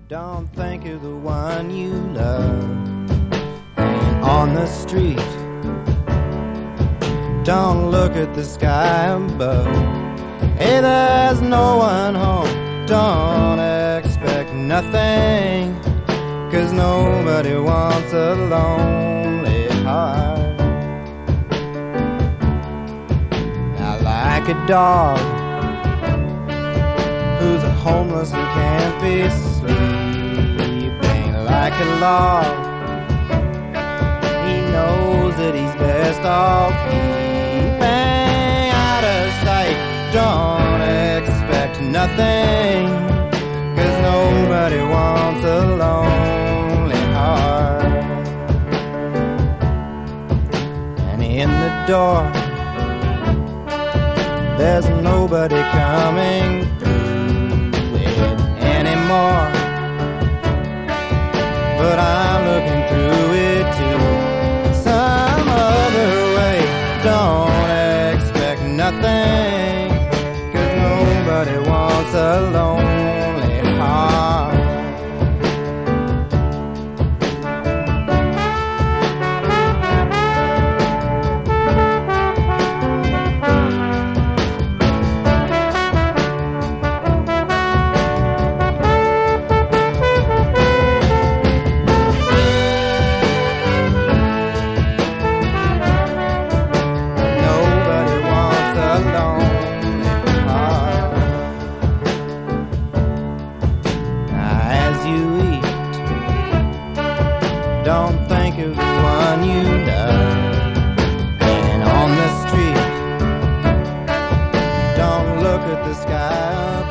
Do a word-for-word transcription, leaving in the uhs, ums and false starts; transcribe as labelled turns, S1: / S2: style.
S1: Don't think of the one you love. And on the street, don't look at the sky above. Hey, there's no one home. Don't expect nothing, 'cause nobody wants a lonely heart. Now like a dog who's homeless and can't be sleeping, like a log, he knows that he's best off keeping out of sight. Don't expect nothing, 'cause nobody wants a lonely heart. And in the door, there's nobody coming through it anymore, but I'm looking through it too. Some other way, don't expect nothing, 'cause nobody wants a lonely heart. Don't think of the one you love. And on the street, don't look at the sky above.